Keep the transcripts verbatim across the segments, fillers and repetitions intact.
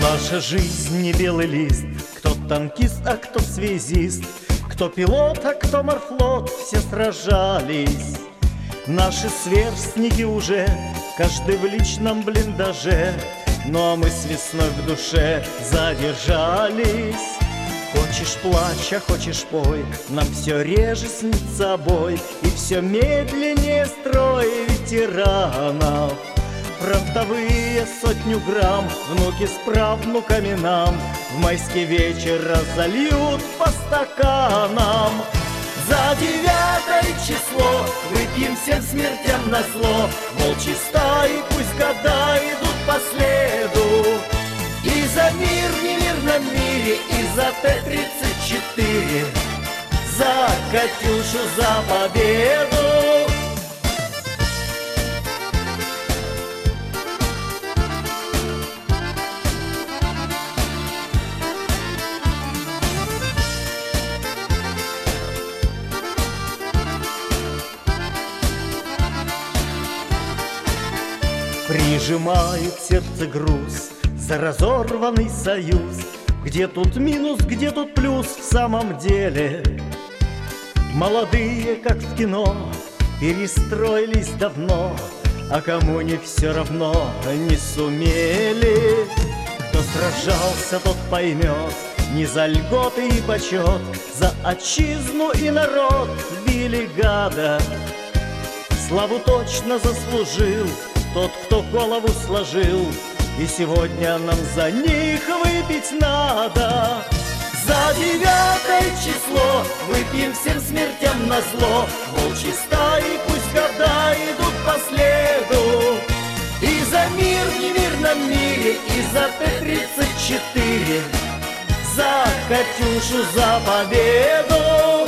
Наша жизнь не белый лист, кто танкист, а кто связист, кто пилот, а кто морфлот, все сражались. Наши сверстники уже, каждый в личном блиндаже, ну а мы с весной в душе задержались. Хочешь плачь, а хочешь пой, нам все реже снится бой, и все медленнее строй ветеранов. Фронтовые сотню грамм внуки с правнуками нам в майский вечер разольют по стаканам. За девятое число выпьем всем смертям назло, волчьи стаи пусть года идут по следу. И за мир в немирном мире, и за Т тридцать четыре, за Катюшу, за победу. Прижимает сердце груз за разорванный союз. Где тут минус, где тут плюс в самом деле? Молодые, как в кино, перестроились давно, а кому не все равно не сумели. Кто сражался, тот поймет, не за льготы и почет, за отчизну и народ били гада. Славу точно заслужил тот, кто голову сложил, и сегодня нам за них выпить надо. За девятое число выпьем всем смертям назло, волчьи стаи пусть года идут по следу. И за мир в немирном мире, и за Т тридцать четыре, за Катюшу, за победу.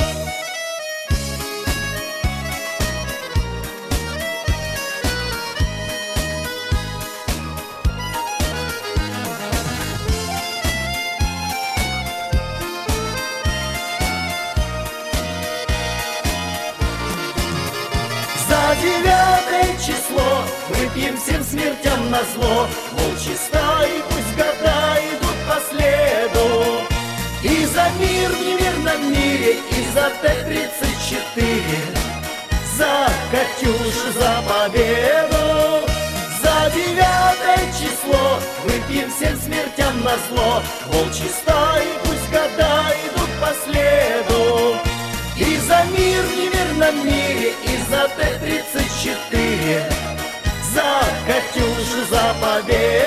За девятое число выпьем всем смертям назло, волчьи стаи пусть года идут по следу. И за мир в немирном мире, и за Т тридцать четыре, за Катюшу, за победу. За девятое число выпьем всем смертям назло, волчьи стаи пусть года идут по следу. И за мир в немирном мире, и за Т тридцать четыре, за Катюшу, за победу.